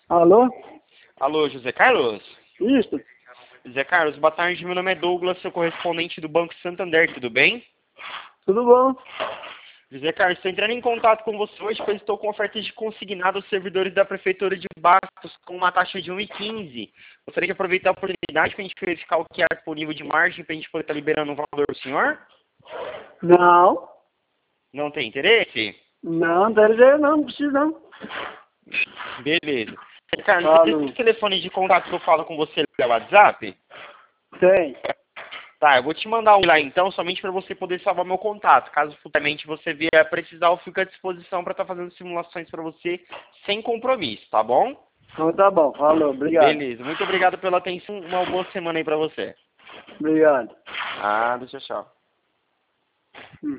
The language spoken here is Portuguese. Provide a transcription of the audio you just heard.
Alô? Alô, José Carlos? Isso? José Carlos, boa tarde, meu nome é Douglas, sou correspondente do Banco Santander, tudo bem? Tudo bom? José Carlos, estou entrando em contato com você hoje, pois estou com ofertas de consignado aos servidores da Prefeitura de Bastos com uma taxa de 1,15. Gostaria de aproveitar a oportunidade para a gente verificar o que há disponível de margem para a gente poder estar liberando um valor para o senhor? Não. Não tem interesse? Não, não precisa não. Beleza. José Carlos, Alô? esse telefone de contato que eu falo com você é o WhatsApp? Tem. Tá, eu vou te mandar um lá então, somente para você poder salvar meu contato. Caso futuramente você vier a precisar, eu fico à disposição para estar fazendo simulações para você sem compromisso, tá bom? Então tá bom. Falou. Obrigado. Beleza, muito obrigado pela atenção, uma boa semana aí para você. Obrigado. Ah, tchau, tchau.